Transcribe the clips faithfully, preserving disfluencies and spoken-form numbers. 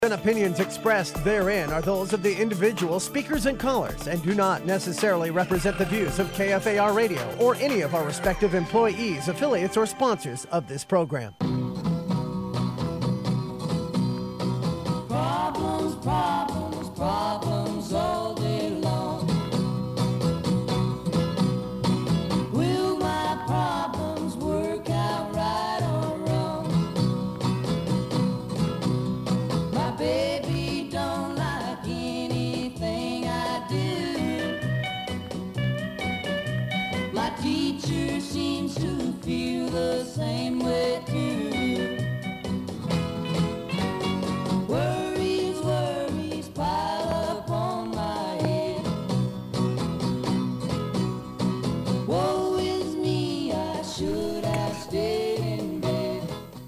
And opinions expressed therein are those of the individual speakers and callers and do not necessarily represent the views of K F A R Radio or any of our respective employees, affiliates, or sponsors of this program. Problems, problems, problems all day long. Will my problems work out right or wrong? My baby don't like anything I do. My teacher seems to feel the same way too. Worries, worries pile up on my head. Woe is me, I should have stayed in bed.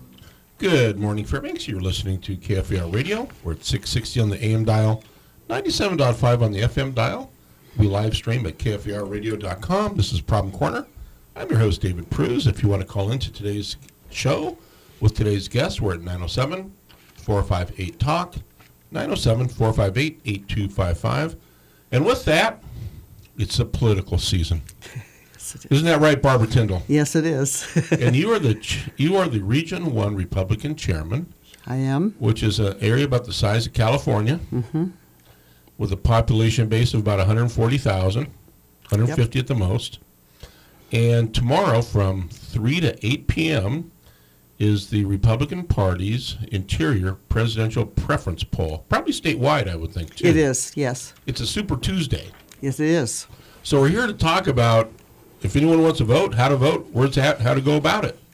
Good morning, Fairbanks. You're listening to K F A R Radio. We're at six sixty on the A M dial, ninety-seven point five on the F M dial. We live stream at K F A R radio dot com. This is Problem Corner. I'm your host, David Pruz. If you want to call into today's show with today's guest, we're at nine oh seven, four five eight, talk, nine oh seven, four five eight, eight two five five. And with that, it's a political season. Yes, it is. Isn't that right, Barbara Tyndall? Yes, it is. And you are the ch- you are the Region one Republican chairman, I am. which is an area about the size of California, Mm-hmm. with a population base of about one hundred forty thousand, one hundred fifty at the most. And tomorrow from three to eight p.m. is the Republican Party's interior presidential preference poll. Probably statewide, I would think, too. It is, yes. It's a Super Tuesday. Yes, it is. So we're here to talk about if anyone wants to vote, how to vote, where it's at, how to go about it.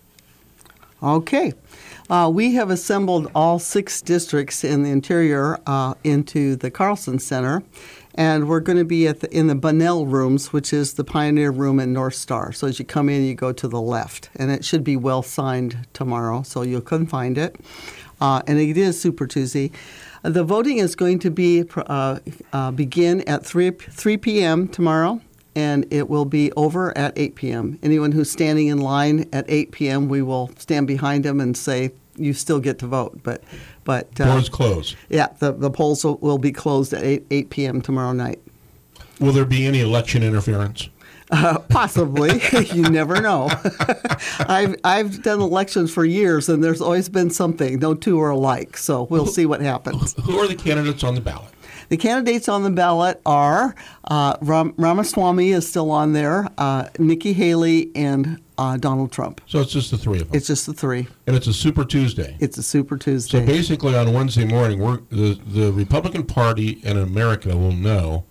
Okay. Uh, we have assembled all six districts in the interior uh, into the Carlson Center, and we're going to be at the, in the Bunnell rooms, which is the Pioneer Room in North Star. So as you come in, you go to the left, and it should be well signed tomorrow, so you can find it. Uh, and it is Super Tuesday. Uh, the voting is going to be uh, uh, begin at three p.m. tomorrow, and it will be over at eight p.m. Anyone who's standing in line at eight p.m., we will stand behind them and say, you still get to vote. But, but uh, Doors closed. yeah, the, the polls will, will be closed at eight, eight p.m. tomorrow night. Will there be any election interference? Uh, possibly. You never know. I've I've done elections for years, and there's always been something. No two are alike, so we'll see what happens. Who are the candidates on the ballot? The candidates on the ballot are uh, Ram- Ramaswamy is still on there, uh, Nikki Haley, and uh, Donald Trump. So it's just the three of them. It's just the three. And it's a Super Tuesday. It's a Super Tuesday. So basically on Wednesday morning, we're, the, the Republican Party in America will know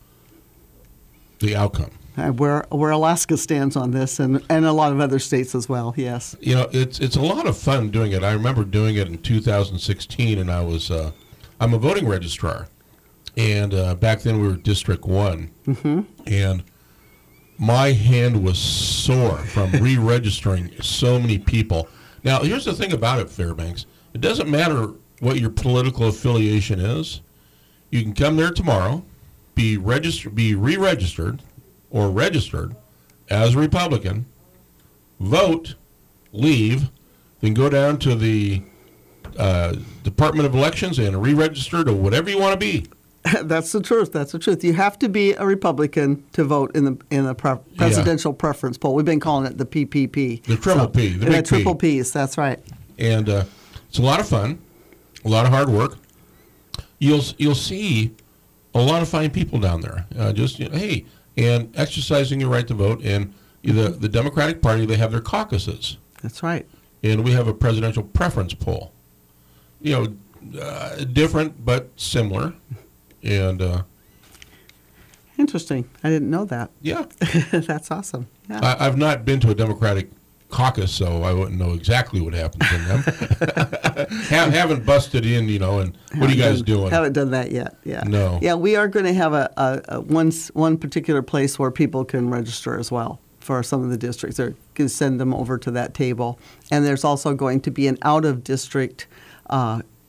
the outcome. Uh, where where Alaska stands on this, and, and a lot of other states as well, yes. You know, it's it's a lot of fun doing it. I remember doing it in two thousand sixteen, and I was, uh, I'm a voting registrar. And uh, back then we were District one. Mm-hmm. And my hand was sore from re-registering so many people. Now, here's the thing about it, Fairbanks. It doesn't matter what your political affiliation is. You can come there tomorrow, be registered, be re-registered or registered as a Republican, vote, leave, then go down to the uh, Department of Elections and re-register to whatever you want to be. That's the truth. That's the truth. You have to be a Republican to vote in the in the pre- presidential yeah. preference poll. We've been calling it the P P P. The triple so, P. The big big triple P. Ps. That's right. And uh, it's a lot of fun, a lot of hard work. You'll you'll see a lot of fine people down there. Uh, just you know, hey, and exercising your right to vote. And the the Democratic Party, they have their caucuses. That's right. And we have a presidential preference poll. You know, uh, different but similar. And uh, interesting. I didn't know that. Yeah, that's awesome. Yeah. I, I've not been to a Democratic caucus, so I wouldn't know exactly what happens in them. Have, haven't busted in, you know. And what are you guys done, doing? Haven't done that yet. Yeah. No. Yeah, we are going to have a, a, a one one particular place where people can register as well for some of the districts. They're going to send them over to that table, and there's also going to be an out of district. Uh,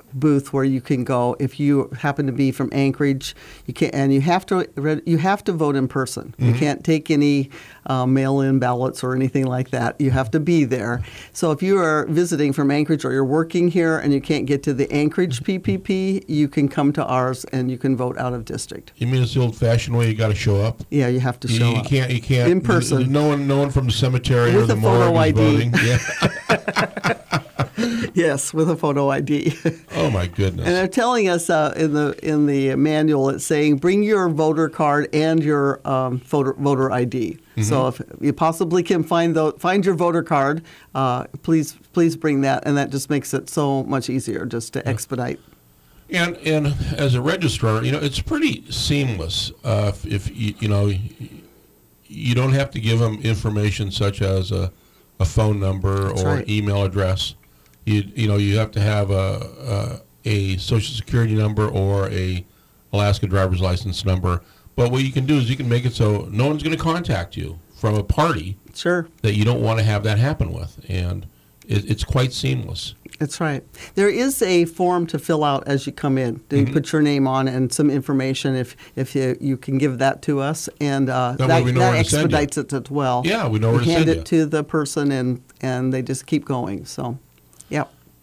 booth where you can go if you happen to be from Anchorage. You can, and you have to you have to vote in person. Mm-hmm. You can't take any uh, mail-in ballots or anything like that. You have to be there. So if you are visiting from Anchorage or you're working here and you can't get to the Anchorage P P P, you can come to ours and you can vote out of district. You mean it's the old-fashioned way? You got to show up. Yeah, you have to you, show you up. Can't. You can't. In person. No one. No one from the cemetery With or the a photo morgue I D. is voting. Yeah. Yes, with a photo I D. Oh my goodness! And they're telling us uh, in the in the manual, it's saying bring your voter card and your um, voter voter I D. Mm-hmm. So if you possibly can find the find your voter card, uh, please please bring that, and that just makes it so much easier just to expedite. And and as a registrar, you know, it's pretty seamless. Uh, if, if you you know, you don't have to give them information such as a, a phone number That's or right. email address. You you know, you have to have a, a a social security number or a Alaska driver's license number. But what you can do is you can make it so no one's going to contact you from a party Sure. that you don't want to have that happen with, and it, it's quite seamless. That's right. There is a form to fill out as you come in. You Mm-hmm. put your name on and some information if if you, you can give that to us, and uh, That way that, we know that where to send you. expedites it as well. Yeah, we know where we to hand send it you. to the person, and and they just keep going. So, yeah.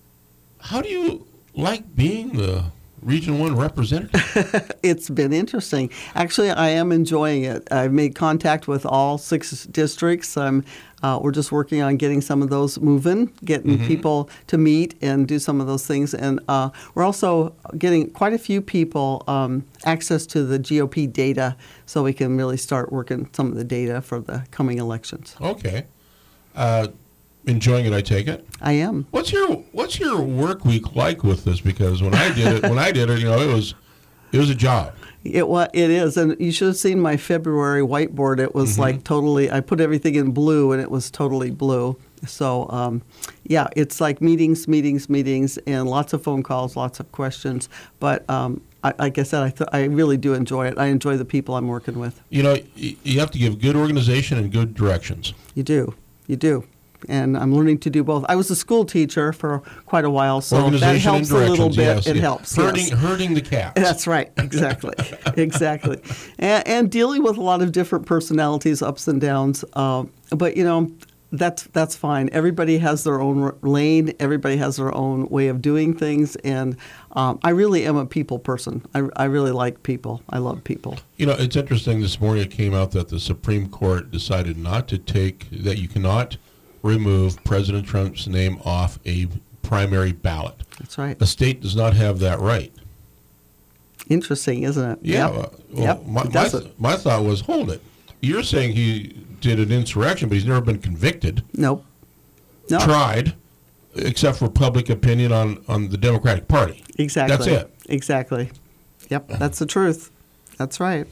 How do you like being the Region one representative? It's been interesting. Actually, I am enjoying it. I've made contact with all six districts. I'm, uh, we're just working on getting some of those moving, getting Mm-hmm. people to meet and do some of those things. And uh, we're also getting quite a few people um, access to the G O P data so we can really start working some of the data for the coming elections. Okay. Uh, enjoying it, I take it. I am. What's your What's your work week like with this? Because when I did it, when I did it, you know, it was it was a job. It wa it is, and you should have seen my February whiteboard. It was Mm-hmm. like totally. I put everything in blue, and it was totally blue. So, um, yeah, it's like meetings, meetings, meetings, and lots of phone calls, lots of questions. But um, I, like I said, I th- I really do enjoy it. I enjoy the people I'm working with. You know, y- you have to give good organization and good directions. You do, you do. And I'm learning to do both. I was a school teacher for quite a while, so that Organization helps and a little directions, bit. yes, it yeah. helps. Herding, yes. herding the cats. That's right. Exactly. exactly. And, and dealing with a lot of different personalities, ups and downs. Um, but, you know, that's that's fine. Everybody has their own r- lane. Everybody has their own way of doing things. And um, I really am a people person. I, I really like people. I love people. You know, it's interesting. This morning it came out that the Supreme Court decided not to take, that you cannot remove President Trump's name off a primary ballot. That's right. The state does not have that right. Interesting, isn't it? Yeah. Yep. uh, well, Yep. my, It my, doesn't. th- my thought was, hold it. You're saying he did an insurrection, but he's never been convicted, Nope. No. tried, except for public opinion on, on the Democratic Party. Exactly. That's it. Exactly. Yep, that's the truth. That's right.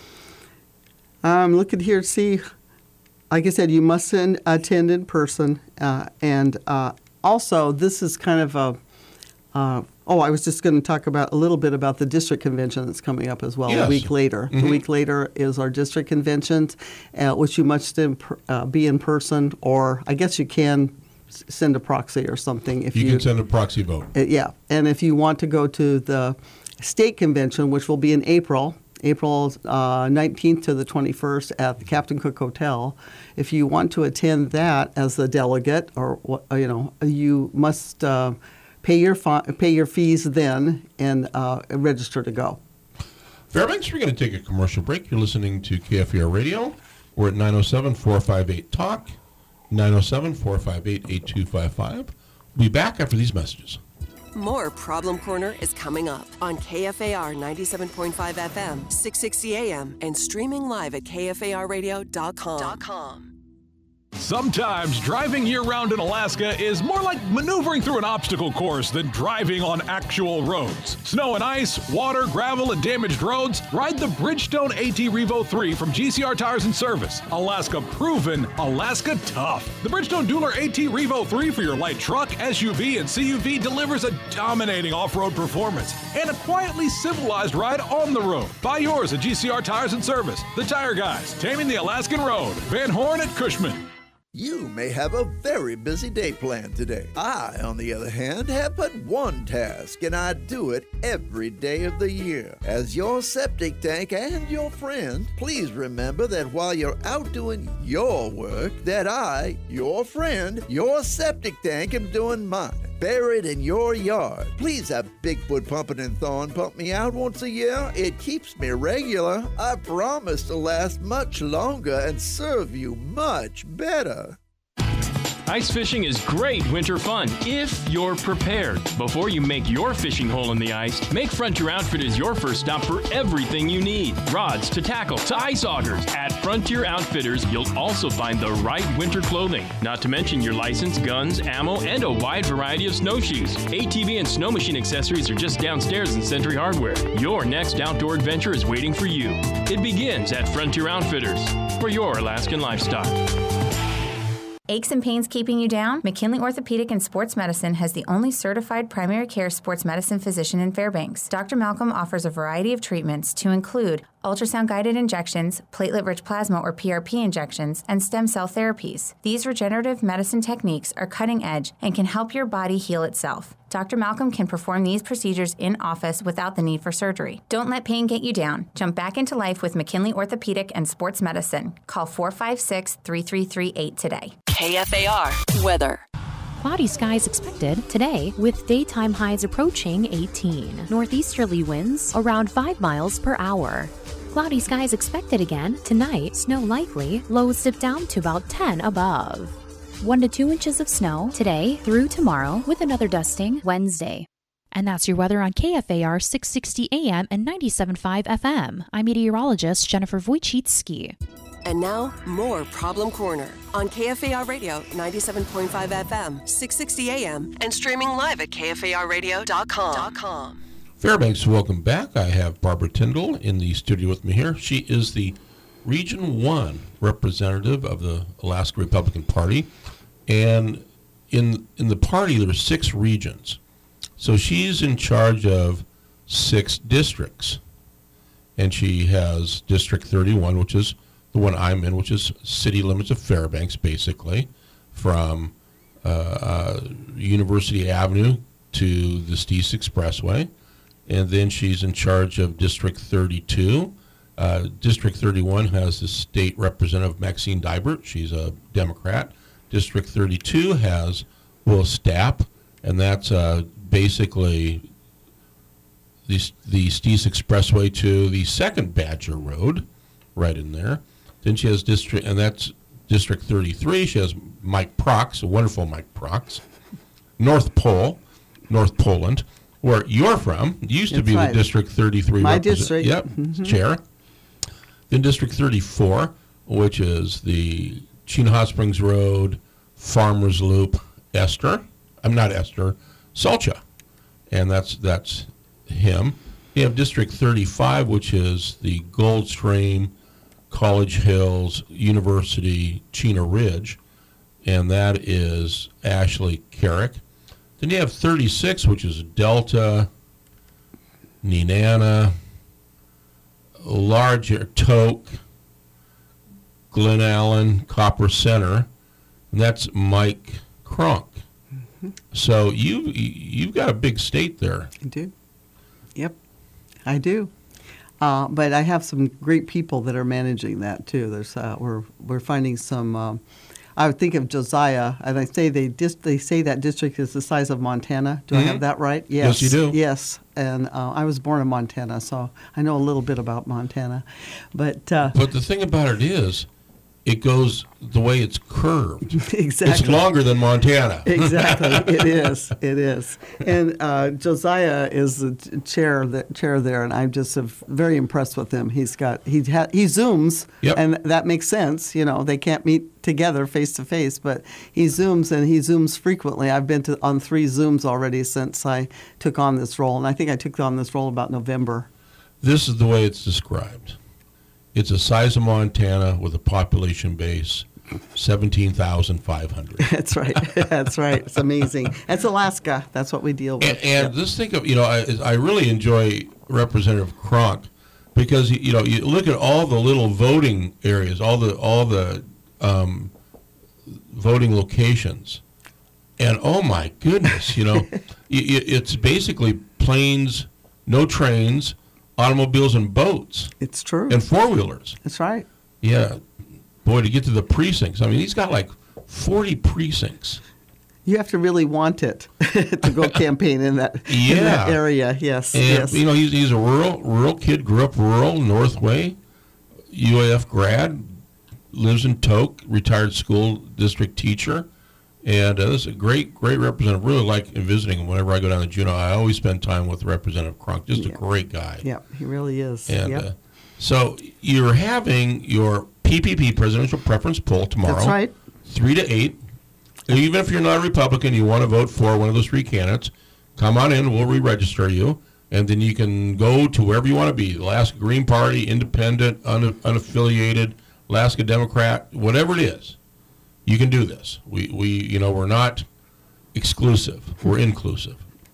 I'm looking here to see, like I said, you must in, attend in person. Uh, and uh, also, this is kind of a, uh, oh, I was just going to talk about a little bit about the district convention that's coming up as well Yes. a week later. Mhm. The week later is our district convention, uh, which you must in, per- uh, be in person, or I guess you can s- send a proxy or something if You, you can send a proxy vote. uh, yeah, and if you want to go to the state convention, which will be in April, April uh, nineteenth to the twenty-first at the Captain Cook Hotel, if you want to attend that as a delegate, or what- uh, you know, you must uh, pay your fi- pay your fees then and uh, register to go. Fairbanks, we're going to take a commercial break. You're listening to K F A R Radio. We're at nine oh seven, four five eight, talk, nine oh seven, four five eight, eight two five five. We'll be back after these messages. More Problem Corner is coming up on K F A R ninety-seven point five F M, six sixty A M, and streaming live at K F A R radio dot com. Sometimes driving year-round in Alaska is more like maneuvering through an obstacle course than driving on actual roads. Snow and ice, water, gravel, and damaged roads? Ride the Bridgestone AT Revo three from G C R Tires and Service. Alaska proven, Alaska tough. The Bridgestone Dueler AT Revo three for your light truck, S U V, and C U V delivers a dominating off-road performance and a quietly civilized ride on the road. Buy yours at G C R Tires and Service. The Tire Guys, taming the Alaskan road. Van Horn at Cushman. You may have a very busy day planned today. I, on the other hand, have but one task, and I do it every day of the year. As your septic tank and your friend, please remember that while you're out doing your work, that I, your friend, your septic tank, am doing mine. Buried in your yard. Please have Bigfoot Pumping and Thawing pump me out once a year. It keeps me regular. I promise to last much longer and serve you much better. Ice fishing is great winter fun if you're prepared. Before you make your fishing hole in the ice, make Frontier Outfitters your first stop for everything you need. Rods to tackle to ice augers. At Frontier Outfitters, you'll also find the right winter clothing. Not to mention your license, guns, ammo, and a wide variety of snowshoes. A T V and snow machine accessories are just downstairs in Century Hardware. Your next outdoor adventure is waiting for you. It begins at Frontier Outfitters for your Alaskan livestock. Aches and pains keeping you down? McKinley Orthopedic and Sports Medicine has the only certified primary care sports medicine physician in Fairbanks. Doctor Malcolm offers a variety of treatments to include ultrasound-guided injections, platelet-rich plasma or P R P injections, and stem cell therapies. These regenerative medicine techniques are cutting-edge and can help your body heal itself. Doctor Malcolm can perform these procedures in office without the need for surgery. Don't let pain get you down. Jump back into life with McKinley Orthopedic and Sports Medicine. Call four five six, three three three eight today. K F A R weather. Cloudy skies expected today with daytime highs approaching eighteen. Northeasterly winds around five miles per hour. Cloudy skies expected again tonight. Snow likely. Lows dip down to about ten above. One to two inches of snow today through tomorrow with another dusting Wednesday. And that's your weather on K F A R six sixty A M and ninety-seven point five F M. I'm meteorologist Jennifer Wojcicki. And now, more Problem Corner on K F A R Radio, ninety-seven point five F M, six sixty A M, and streaming live at K F A R radio dot com. Fairbanks, welcome back. I have Barbara Tyndall in the studio with me here. She is the Region one representative of the Alaska Republican Party. And in in the party, there are six regions. So she's in charge of six districts. And she has District thirty-one, which is the one I'm in, which is city limits of Fairbanks, basically, from uh, uh, University Avenue to the Steese Expressway. And then she's in charge of District thirty-two. Uh, District thirty-one has the state representative Maxine Dibert. She's a Democrat. District thirty-two has Will Stapp, and that's uh, basically the, the Steese Expressway to the second Badger Road, right in there. Then she has District, and that's District thirty-three. She has Mike Prox, a wonderful Mike Prox. North Pole, North Poland, where you're from. You used to That's be right. the District thirty-three My represent- district. Yep, Mhm. chair. Then District thirty-four, which is the Chino Hot Springs Road, Farmers Loop, Esther. I'm not Esther, Salcha. And that's that's him. You have District thirty-five, which is the Goldstream, College Hills, University, Chino Ridge, and that is Ashley Carrick. Then you have thirty-six, which is Delta, Nenana, Large Toke, Glen Allen, Copper Center, and that's Mike Cronk. Mm-hmm. So you you've got a big state there. I do. Yep, I do. Uh, but I have some great people that are managing that too. There's uh, we're we're finding some. Um, I would think of Josiah, and I say they dis- they say that district is the size of Montana. Do Mhm. I have that right? Yes, you do. Yes, and uh, I was born in Montana, so I know a little bit about Montana. But uh, But the thing about it is, it goes the way it's curved. exactly. It's longer than Montana. Exactly, it is. It is. And uh, Josiah is the t- chair, the chair there, and I'm just uh, very impressed with him. He's got he ha- he zooms, Yep. and that makes sense. You know, they can't meet together face to face, but he zooms and he zooms frequently. I've been to on three Zooms already since I took on this role, and I think I took on this role about November. This is the way it's described. It's the size of Montana with a population base seventeen thousand five hundred. That's right. That's right. It's amazing. That's Alaska. That's what we deal with. And, and just think of, you know, I, I really enjoy Representative Cronk because, you know, you look at all the little voting areas, all the all the um, voting locations. And oh my goodness, you know, it, it's basically planes, no trains, automobiles and boats. It's true. And four-wheelers. That's right. Yeah. Boy, to get to the precincts. I mean, he's got like forty precincts. You have to really want it to go campaign in that, yeah. in that area. Yes, and, yes. You know, he's, he's a rural rural kid, grew up rural, Northway, U A F grad, lives in Tok, retired school district teacher. And uh, this is a great, great representative. Really like visiting him whenever I go down to Juneau. I always spend time with Representative Cronk. Just yeah. a great guy. Yeah, he really is. And yep. uh, so you're having your P P P presidential preference poll tomorrow. That's right. Three to eight. And even if you're not a Republican, you want to vote for one of those three candidates, come on in. We'll re-register you, and then you can go to wherever you want to be. Alaska Green Party, Independent, un- unaffiliated, Alaska Democrat, whatever it is. You can do this. We, we, you know, we're not exclusive. We're inclusive.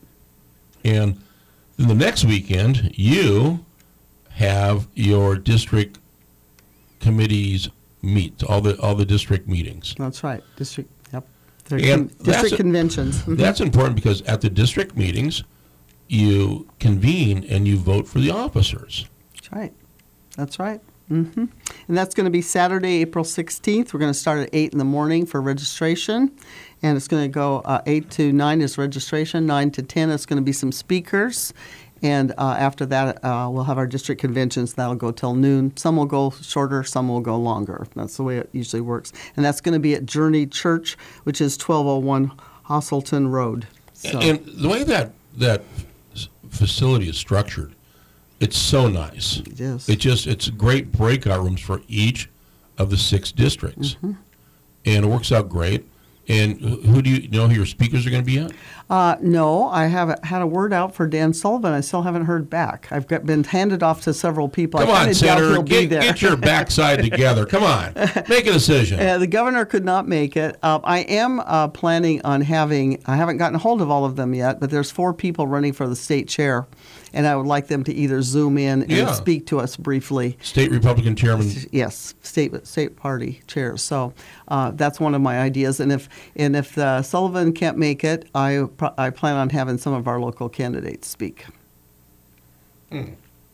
And then the next weekend, you have your district committees meet, all the all the district meetings. That's right. District, yep. They're And con- district that's a- conventions. Mhm. That's important because at the district meetings, you convene and you vote for the officers. That's right. That's right. Mm-hmm. And that's going to be Saturday, April sixteenth. We're going to start at eight in the morning for registration. And it's going to go uh, eight to nine is registration, nine to ten is going to be some speakers. And uh, after that, uh, we'll have our district conventions. That'll go till noon. Some will go shorter, some will go longer. That's the way it usually works. And that's going to be at Journey Church, which is twelve oh one Hosselton Road. So. And the way that that facility is structured, it's so nice. It is. It just it's great breakout rooms for each of the six districts, mm-hmm. and it works out great. And who do you know who your speakers are going to be at? Uh, no, I haven't had a word out for Dan Sullivan. I still haven't heard back. I've got, been handed off to several people. Come I on, doubt Senator, he'll be get, there. get your backside together. Come on, make a decision. Uh, the governor could not make it. Uh, I am uh, planning on having, I haven't gotten a hold of all of them yet, but there's four people running for the state chair, and I would like them to either Zoom in and Yeah. speak to us briefly. State Republican chairman. Yes, state state party chairs. So uh, that's one of my ideas. And if and if uh, Sullivan can't make it, I pro- I plan on having some of our local candidates speak. Hmm.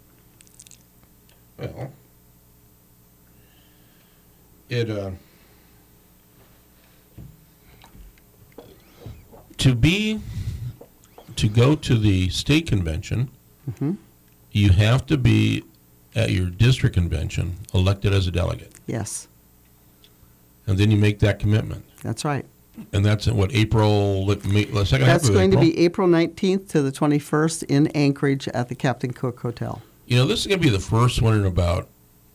Well, it uh, to be to go to the state convention, mm-hmm. you have to be at your district convention elected as a delegate, Yes, and then you make that commitment. that's right. And that's in what, April, like, May, the second half That's of going April? to be April nineteenth to the twenty-first in Anchorage at the Captain Cook Hotel. You know, this is going to be the first one in about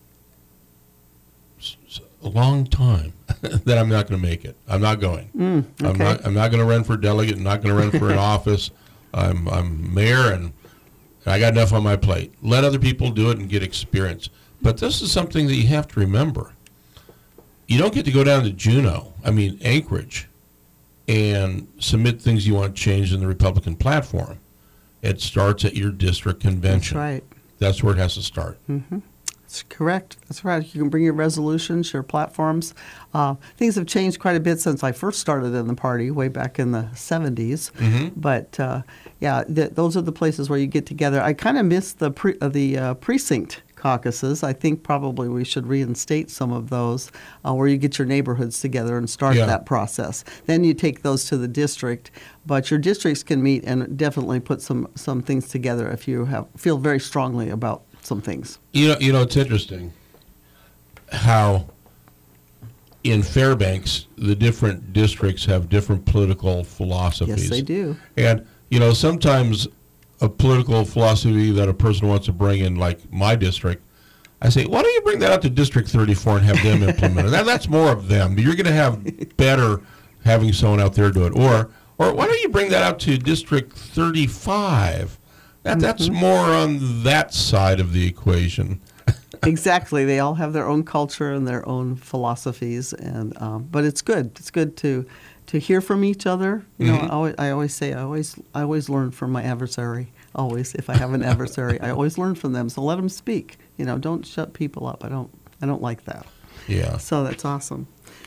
s- s- a long time that I'm not going to make it. I'm not going. Mm, I'm okay. not. I'm not going to run for delegate. I'm not going to run for an office. I'm. I'm mayor, and I got enough on my plate. Let other people do it and get experience. But this is something that you have to remember. You don't get to go down to Juneau. I mean Anchorage, and submit things you want changed in the Republican platform. It starts at your district convention. That's right. That's where it has to start. Mm-hmm. That's correct. That's right. You can bring your resolutions, your platforms. Uh, things have changed quite a bit since I first started in the party way back in the seventies. Mm-hmm. But uh, yeah, th- those are the places where you get together. I kind of miss the pre- uh, the uh, precinct caucuses. I think probably we should reinstate some of those uh, where you get your neighborhoods together and start Yeah. that process. Then you take those to the district, but your districts can meet and definitely put some, some things together if you have feel very strongly about some things. You know, you know, it's interesting how in Fairbanks the different districts have different political philosophies. Yes, they do. And you know, sometimes a political philosophy that a person wants to bring in, like my district, I say, why don't you bring that out to District thirty-four and have them implement it? That, that's more of them. You're going to have better having someone out there do it. Or, or why don't you bring that out to District thirty-five? That, that's more on that side of the equation. Exactly. They all have their own culture and their own philosophies, and um, but it's good. It's good to to hear from each other. You know, Mhm. I, always, I always say I always I always learn from my adversary. Always, if I have an adversary, I always learn from them. So let them speak. You know, don't shut people up. I don't I don't like that. Yeah. So that's awesome.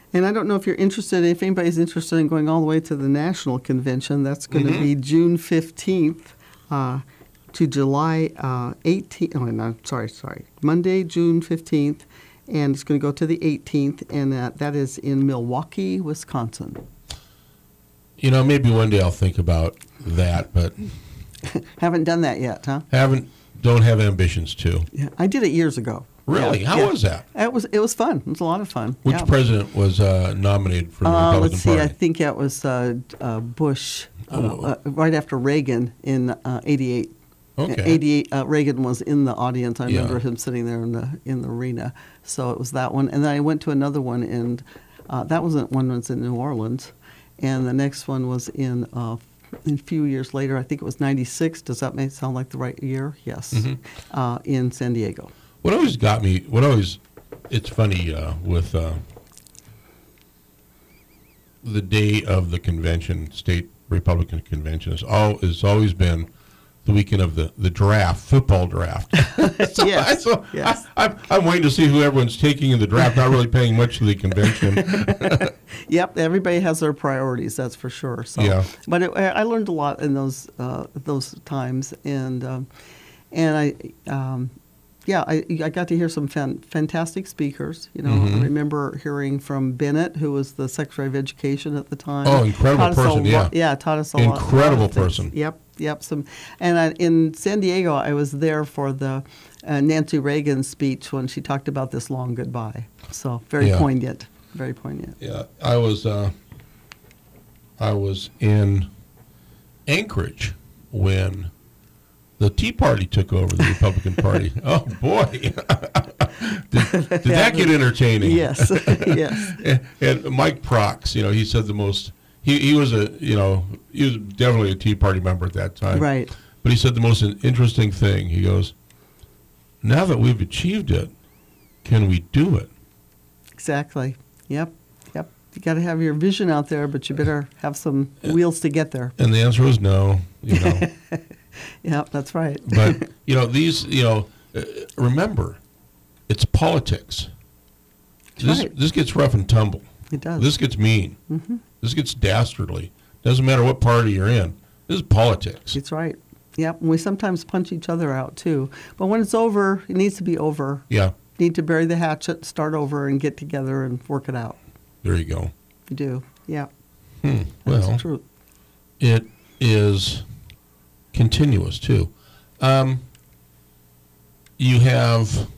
And I don't know if you're interested, if anybody's interested in going all the way to the national convention, that's going to Mhm. be June fifteenth uh, to July uh, eighteenth. Oh, no, sorry, sorry. Monday, June fifteenth, and it's going to go to the eighteenth, and uh, that is in Milwaukee, Wisconsin. You know, maybe one day I'll think about that, but Haven't done that yet, huh? haven't don't have ambitions to. Yeah, I did it years ago. Really? Yeah, How yeah. was that? It was it was fun. It was a lot of fun. Which yeah. president was uh, nominated for the Uh, Republican let's see. Party? I think it was uh, uh, Bush, uh, Oh. uh, right after Reagan in uh, eighty-eight. Okay. eighty-eight. Uh, Reagan was in the audience. I Yeah. remember him sitting there in the in the arena. So it was that one, and then I went to another one, and uh, that wasn't one was in New Orleans, and the next one was in. Uh, a few years later, I think it was ninety-six. Does that make sound like the right year? Yes. Mhm. Uh, in San Diego. What always got me, what always, it's funny uh, with uh, the day of the convention, state Republican convention, is all has always been the weekend of the, the draft, football draft. so, Yes, so yes. I, I'm, I'm waiting to see who everyone's taking in the draft, not really paying much to the convention. Yep, everybody has their priorities. That's for sure. So, Yeah. but it, I learned a lot in those uh, those times, and um, and I, um, yeah, I, I got to hear some fan, fantastic speakers. You know, Mhm. I remember hearing from Bennett, who was the Secretary of Education at the time. Oh, incredible Taught us a person, lot- yeah. yeah, taught us a lot. Incredible lot of things. person. Yep, yep. Some, and I, in San Diego, I was there for the uh, Nancy Reagan speech when she talked about this long goodbye. So very Yeah. poignant, very poignant. Yeah, I was uh, I was in Anchorage when the Tea Party took over the Republican Party. Oh boy, did, did that get entertaining? Yes, yes. and, and Mike Prox, you know, he said the most. He he was a you know he was definitely a Tea Party member at that time. Right. But he said the most interesting thing. He goes, "Now that we've achieved it, can we do it?" Exactly. Yep. Yep. You got to have your vision out there, but you better have some wheels to get there. And the answer was no. You know. Yep, that's right. But you know these. You know, uh, remember, it's politics. This right. this gets rough and tumble. It does. This gets mean. Mhm. This gets dastardly. Doesn't matter what party you're in. This is politics. It's right. Yep. And we sometimes punch each other out too. But when it's over, it needs to be over. Yeah. Need to bury the hatchet, start over, and get together and work it out. There you go. You do. Yeah. Hmm. That's Well, the truth. it is continuous too. Um, you have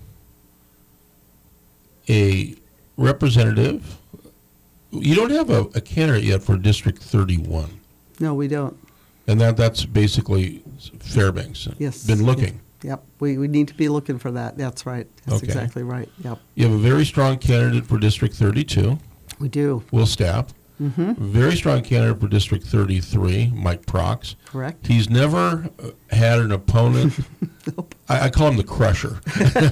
a representative. You don't have a, a candidate yet for District thirty-one, No, we don't. and that that's basically Fairbanks. Yes. Been looking. Yep. We, we need to be looking for that. That's right. That's Okay. exactly right. Yep. You have a very strong candidate for District thirty-two, We do. Will Stapp. Mm-hmm. Very strong candidate for District thirty-three, Mike Prox. Correct. He's never uh, had an opponent. I, I call him the Crusher.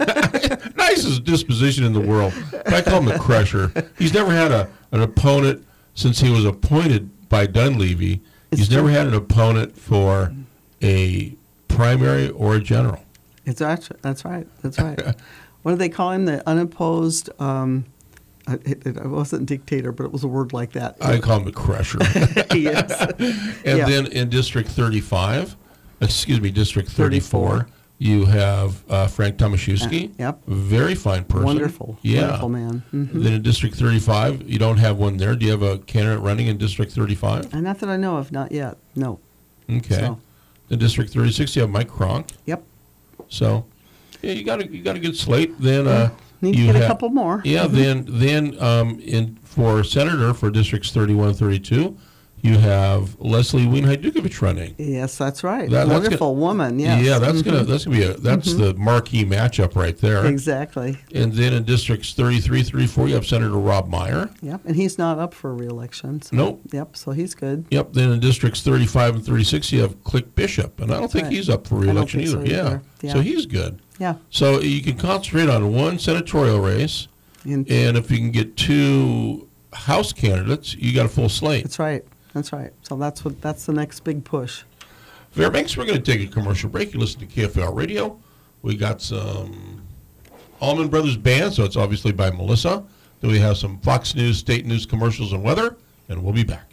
Nicest disposition in the world, but I call him the Crusher. He's never had a, an opponent since he was appointed by Dunleavy. It's He's true. never had an opponent for a primary or a general. It's actually, that's right. That's right. What do they call him? The unopposed. Um, it, it, it wasn't dictator, but it was a word like that. I call him the Crusher. Yes. And Yeah. then in District thirty-five, excuse me, District thirty-four, thirty-four. you have uh, Frank Tomaszewski. Uh, yep. Very fine person. Wonderful. Yeah. Wonderful man. Mhm. Then in District thirty-five, you don't have one there. Do you have a candidate running in District thirty-five? And not that I know of, not yet. No. Okay. So. In District thirty-six, you have Mike Cronk. Yep. So, yeah, you got a you got a good slate. Then uh, Need to you get a have- couple more. Yeah. Mhm. Then then um, in for senator for Districts thirty-one, thirty-two, you have Leslie Wien-Hajdukovic running. Yes, that's right. That- that's Wonderful woman. Yes. Yeah, that's Mhm. gonna that's gonna be a that's Mhm. the marquee matchup right there. Exactly. And then in districts thirty-three, thirty-four, you have Senator Rob Meyer. Yep. And he's not up for reelection. So. Nope. Yep. So he's good. Yep. Then in districts thirty-five and thirty-six, you have Click Bishop, and I don't That's think right. he's up for I don't reelection think either. so Yeah. either. Yeah. So he's good. Yeah. So you can concentrate on one senatorial race, And- and if you can get two House candidates, you got a full slate. That's right. That's right. So that's what that's the next big push. Fairbanks, we're going to take a commercial break. You listen to K F A R Radio. We got some Allman Brothers Band, so it's obviously by Melissa. Then we have some Fox News, state news, commercials, and weather, and we'll be back.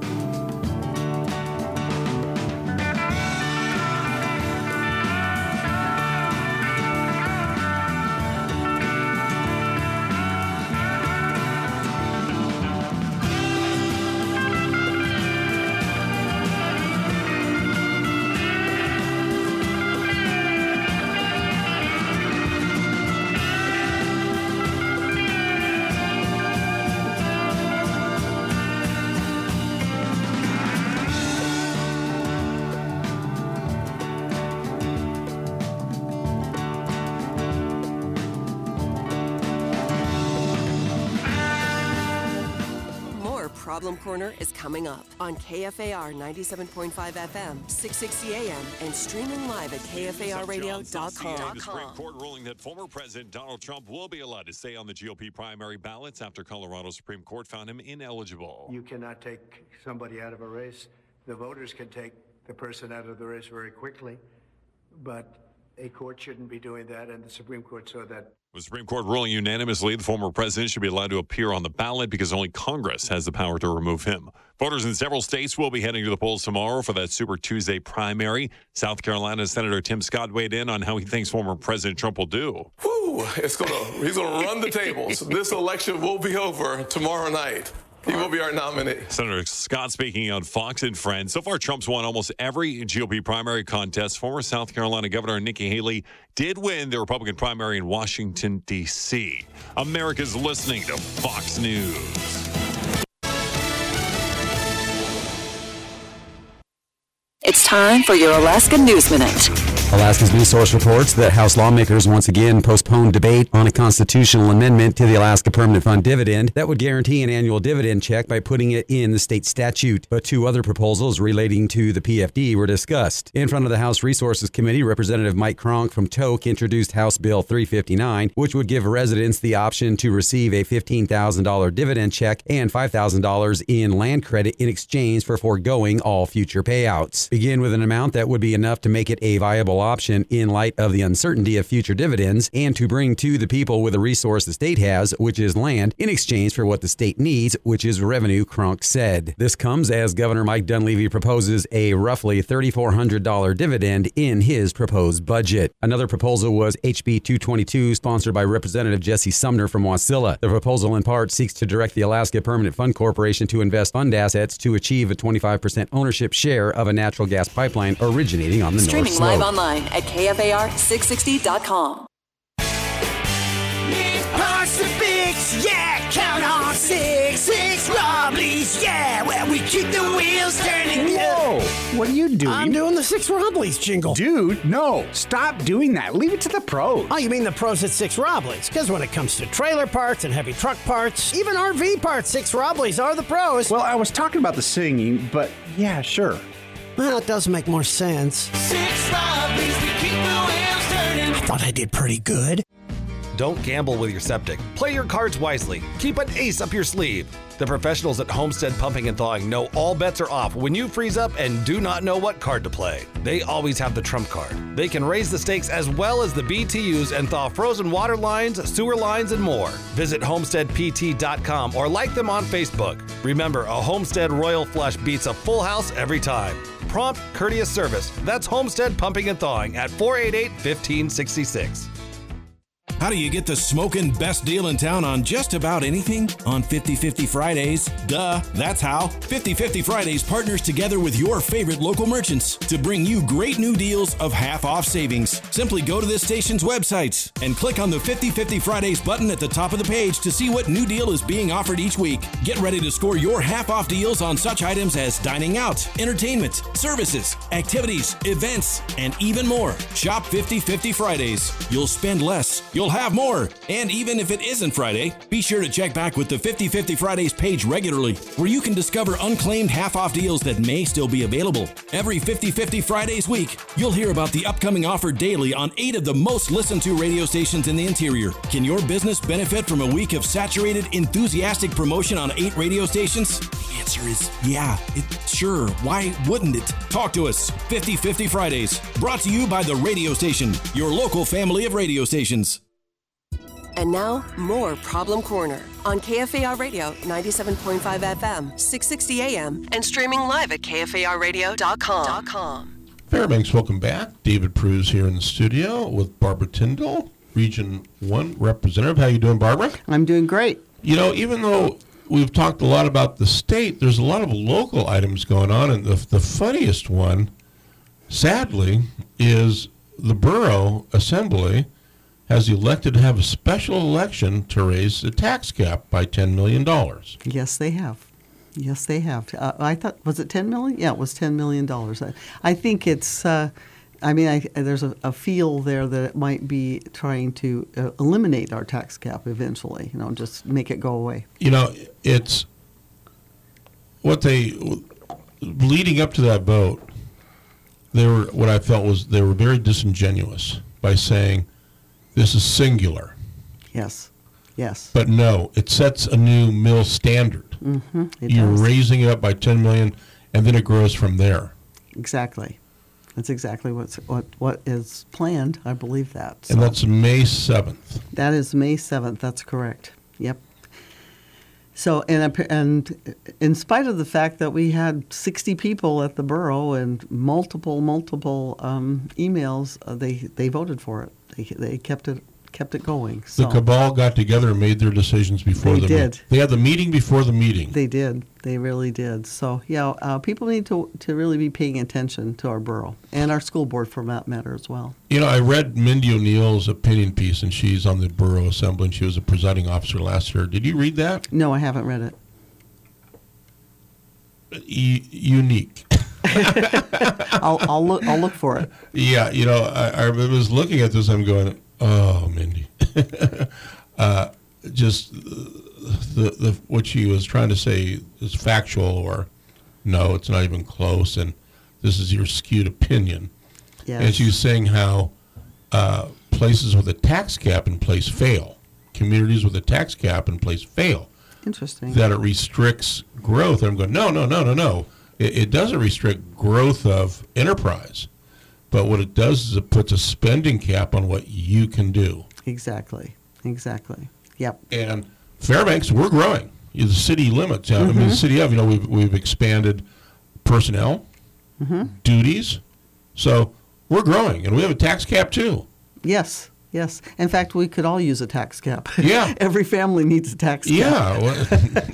Problem Corner is coming up on K F A R ninety-seven point five F M, six sixty A M, and streaming live at K F A R radio dot com. The Supreme Court ruling that former President Donald Trump will be allowed to stay on the G O P primary ballots after Colorado Supreme Court found him ineligible. You cannot take somebody out of a race. The voters can take the person out of the race very quickly, but a court shouldn't be doing that, and the Supreme Court saw that. The Supreme Court ruling unanimously the former president should be allowed to appear on the ballot because only Congress has the power to remove him. Voters in several states will be heading to the polls tomorrow for that Super Tuesday primary. South Carolina Senator Tim Scott weighed in on how he thinks former President Trump will do. Whew, it's gonna, he's going to run the tables. This election will be over tomorrow night. He will be our nominee. Senator Scott speaking on Fox and Friends. So far, Trump's won almost every G O P primary contest. Former South Carolina Governor Nikki Haley did win the Republican primary in Washington, D C America's listening to Fox News. It's time for your Alaska News Minute. Alaska's News Source reports that House lawmakers once again postponed debate on a constitutional amendment to the Alaska Permanent Fund dividend that would guarantee an annual dividend check by putting it in the state statute. But two other proposals relating to the P F D were discussed. In front of the House Resources Committee, Representative Mike Cronk from Tok introduced House Bill three fifty-nine, which would give residents the option to receive a fifteen thousand dollars dividend check and five thousand dollars in land credit in exchange for foregoing all future payouts. Begin with an amount that would be enough to make it a viable option in light of the uncertainty of future dividends and to bring to the people with a resource the state has, which is land, in exchange for what the state needs, which is revenue, Cronk said. This comes as Governor Mike Dunleavy proposes a roughly three thousand four hundred dollars dividend in his proposed budget. Another proposal was H B two twenty-two, sponsored by Representative Jesse Sumner from Wasilla. The proposal in part seeks to direct the Alaska Permanent Fund Corporation to invest fund assets to achieve a twenty-five percent ownership share of a natural gas pipeline originating on the Streaming North Slope. live online at K F A R six sixty dot com. Parts to fix, yeah, count on six, six Robleys, yeah, where we keep the wheels turning. Whoa, what are you doing? I'm doing the Six Robleys jingle. Dude, no, stop doing that. Leave it to the pros. Oh, you mean the pros at Six Robleys? Because when it comes to trailer parts and heavy truck parts, even R V parts, Six Robleys are the pros. Well, I was talking about the singing, but yeah, sure. Well, it does make more sense. Six Robleys, we keep the wheels turning. I thought I did pretty good. Don't gamble with your septic. Play your cards wisely. Keep an ace up your sleeve. The professionals at Homestead Pumping and Thawing know all bets are off when you freeze up and do not know what card to play. They always have the trump card. They can raise the stakes as well as the B T Us and thaw frozen water lines, sewer lines, and more. Visit homestead p t dot com or like them on Facebook. Remember, a Homestead Royal Flush beats a full house every time. Prompt, courteous service. That's Homestead Pumping and Thawing at four eight eight, one five six six. How do you get the smoking best deal in town on just about anything? On fifty fifty Fridays. Duh, that's how. fifty fifty Fridays partners together with your favorite local merchants to bring you great new deals of half-off savings. Simply go to this station's websites and click on the fifty fifty Fridays button at the top of the page to see what new deal is being offered each week. Get ready to score your half-off deals on such items as dining out, entertainment, services, activities, events, and even more. Shop fifty fifty Fridays. You'll spend less. You'll have more. And even if it isn't Friday, be sure to check back with the fifty fifty Fridays page regularly, where you can discover unclaimed half-off deals that may still be available. Every fifty fifty Fridays week, you'll hear about the upcoming offer daily on eight of the most listened to radio stations in the interior. Can your business benefit from a week of saturated, enthusiastic promotion on eight radio stations? The answer is yeah. It, sure. Why wouldn't it? Talk to us. fifty fifty Fridays. Brought to you by the radio station, your local family of radio stations. And now, more Problem Corner on K F A R Radio ninety-seven point five F M, six sixty A M, and streaming live at K F A R radio dot com. Fairbanks, welcome back. David Pruse here in the studio with Barbara Tyndall, Region one representative. How you doing, Barbara? I'm doing great. You know, even though we've talked a lot about the state, there's a lot of local items going on, and the, the funniest one, sadly, is the Borough Assembly has elected to have a special election to raise the tax cap by ten million dollars. Yes, they have. Yes, they have. Uh, I thought, was it ten million dollars? Yeah, it was ten million dollars. I, I think it's, uh, I mean, I, there's a, a feel there that it might be trying to uh, eliminate our tax cap eventually, you know, just make it go away. You know, it's what they, leading up to that vote, they were, what I felt was they were very disingenuous by saying, this is singular. Yes, yes. But no, it sets a new mill standard. Mm-hmm, it You're does. raising it up by ten million dollars, and then it grows from there. Exactly. That's exactly what's, what what is planned. I believe that. And that's May seventh. That is May seventh. That's correct. Yep. So, and and in spite of the fact that we had sixty people at the borough and multiple, multiple um, emails, uh, they they voted for it. They they kept it kept it going. So. The cabal got together and made their decisions before They the did. meeting. They had the meeting before the meeting. They did. They really did. So, yeah, uh, people need to to really be paying attention to our borough and our school board for that matter as well. You know, I read Mindy O'Neill's opinion piece, and she's on the Borough Assembly, and she was a presiding officer last year. Did you read that? No, I haven't read it. E- unique. I'll I'll look I'll look for it. Yeah, you know, I, I was looking at this. I'm going, oh, Mindy, uh, just the the what she was trying to say is factual, or no, it's not even close, and this is your skewed opinion. Yes. And she was saying how uh, places with a tax cap in place fail, communities with a tax cap in place fail. Interesting. That it restricts growth. And I'm going, no, no, no, no, no. It, it doesn't restrict growth of enterprise. But what it does is it puts a spending cap on what you can do. Exactly. Exactly. Yep. And Fairbanks, we're growing. The city limits. I mean, Mhm. the city of, you know, we've, we've expanded personnel, Mm-hmm. duties. So we're growing. And we have a tax cap, too. Yes. Yes. In fact, we could all use a tax cap. Yeah. Every family needs a tax cap. Yeah. Well,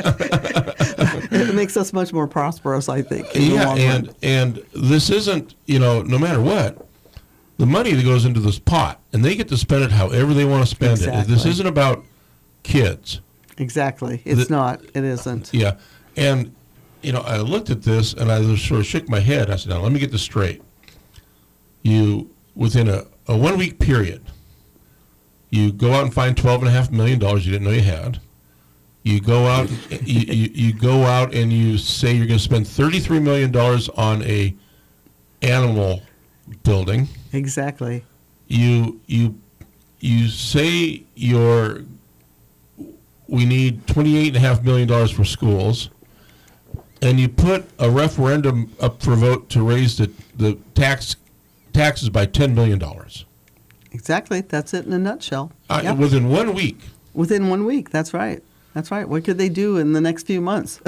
It makes us much more prosperous, I think. In the yeah, long and run. and this isn't, you know, no matter what, the money that goes into this pot, and they get to spend it however they want to spend it. This Exactly. isn't about kids. Exactly. It's The- not. It isn't. Yeah, and you know, I looked at this and I just sort of shook my head. I said, "Now, let me get this straight. You within a, a one week period, you go out and find twelve and a half million dollars you didn't know you had." You go out, you, you, you go out and you say you're going to spend thirty-three million dollars on a animal building. Exactly. You you you say you're we need twenty-eight and a half million dollars for schools, and you put a referendum up for vote to raise the the tax taxes by ten million dollars. Exactly. That's it in a nutshell. Uh, Yep. Within one week. Within one week. That's right. That's right. What could they do in the next few months?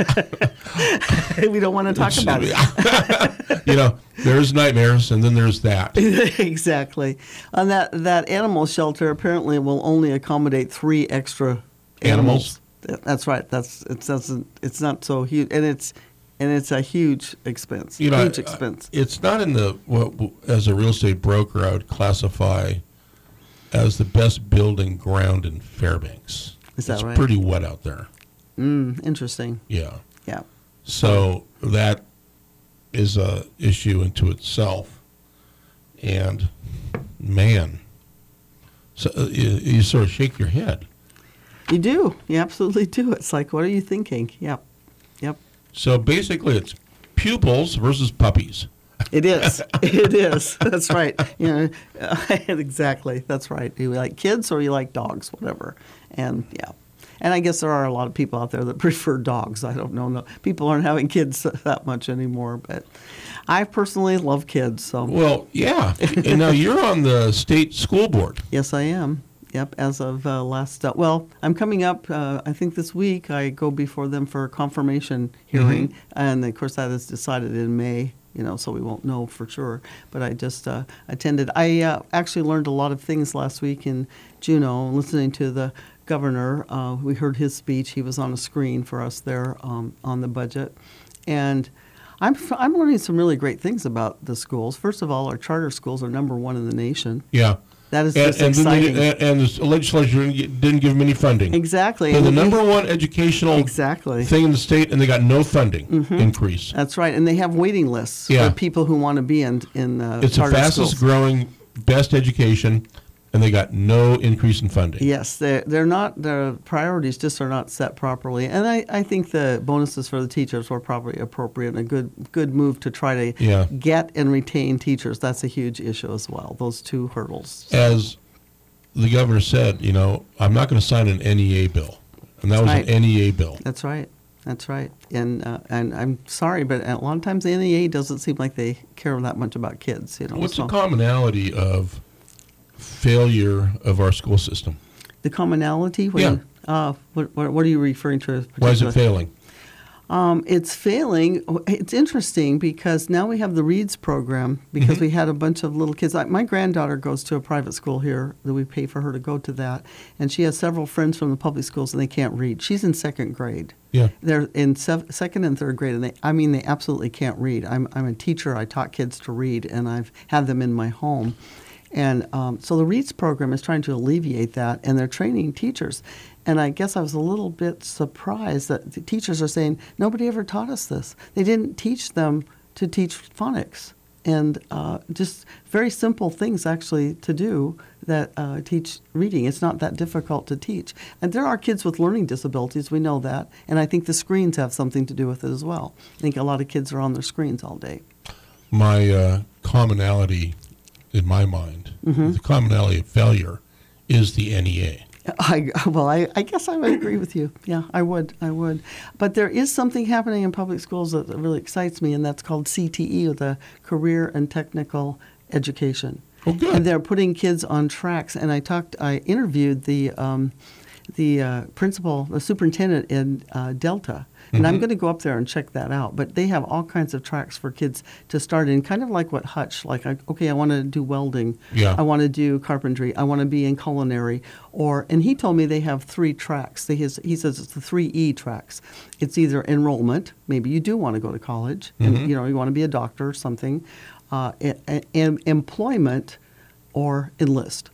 We don't want to talk about it. You know, there's nightmares, and then there's that. Exactly. And that, that animal shelter apparently will only accommodate three extra Animals? animals. That's right. That's it doesn't. It's not so huge, and it's and it's a huge expense. You know, huge I- expense. It's not in the what as a real estate broker I would classify as the best building ground in Fairbanks. Is that it's right? pretty wet out there. Mm, interesting. Yeah. Yeah. So that is a issue into itself, and man, so uh, you, you sort of shake your head. You do. You absolutely do. It's like, what are you thinking? Yep. Yep. So basically, it's pupils versus puppies. It is. It is. That's right. You know, exactly. That's right. You like kids or you like dogs, whatever. And yeah. And I guess there are a lot of people out there that prefer dogs. I don't know. No, people aren't having kids that much anymore. But I personally love kids. So Well, yeah. And now you're on the state school board. yes, I am. Yep, as of uh, last, uh, well, I'm coming up, uh, I think this week, I go before them for a confirmation hearing, Mm-hmm. and of course that is decided in May, you know, so we won't know for sure, but I just uh, attended. I uh, actually learned a lot of things last week in Juneau, listening to the governor. Uh, we heard his speech. He was on a screen for us there um, on the budget, and I'm, I'm learning some really great things about the schools. First of all, our charter schools are number one in the nation. Yeah. That is and, just and exciting. They, and, and the legislature didn't give them any funding. Exactly. They're the And they- number one educational Exactly. thing in the state, and they got no funding Mhm. increase. That's right, and they have waiting lists Yeah. for people who want to be in in uh, It's the charter fastest schools. growing, best education, and they got no increase in funding. Yes, they're, they're not, their priorities just are not set properly. And I, I think the bonuses for the teachers were probably appropriate and a good good move to try to Yeah. get and retain teachers. That's a huge issue as well, those two hurdles. As the governor said, you know, I'm not going to sign an N E A bill. And that was Right. an N E A bill. That's right. That's right. And uh, and I'm sorry, but a lot of times the N E A doesn't seem like they care that much about kids. You know, What's so. the commonality of failure of our school system? The commonality? What Yeah. Are you, uh, what, what, what are you referring to? Why is it particular- failing? Um, it's failing. It's interesting because now we have the Reads program because Mhm. we had a bunch of little kids. I, my granddaughter goes to a private school here that we pay for her to go to that, and she has several friends from the public schools and they can't read. She's in second grade. Yeah. They're in sev- second and third grade, and they, I mean, they absolutely can't read. I'm, I'm a teacher. I taught kids to read, and I've had them in my home. And um, so the Reads program is trying to alleviate that, and they're training teachers. And I guess I was a little bit surprised that the teachers are saying, nobody ever taught us this. They didn't teach them to teach phonics. And uh, just very simple things actually to do that uh, teach reading. It's not that difficult to teach. And there are kids with learning disabilities, we know that. And I think the screens have something to do with it as well. I think a lot of kids are on their screens all day. My uh, commonality in my mind, Mhm. the commonality of failure is the N E A. I, well, I, I guess I would agree with you. Yeah, I would. I would. But there is something happening in public schools that really excites me, and that's called C T E, or the Career and Technical Education. Oh, good. And they're putting kids on tracks. And I talked, I interviewed the um, the uh, principal, the superintendent in uh, Delta. And I'm Mhm. going to go up there and check that out. But they have all kinds of tracks for kids to start in, kind of like what Hutch, like, I, okay, I want to do welding. Yeah. I want to do carpentry. I want to be in culinary. Or, and he told me they have three tracks. They, his, he says it's the three E tracks. It's either enrollment, maybe you do want to go to college, Mhm. and you know, you want to be a doctor or something, uh, and, and employment, or enlist.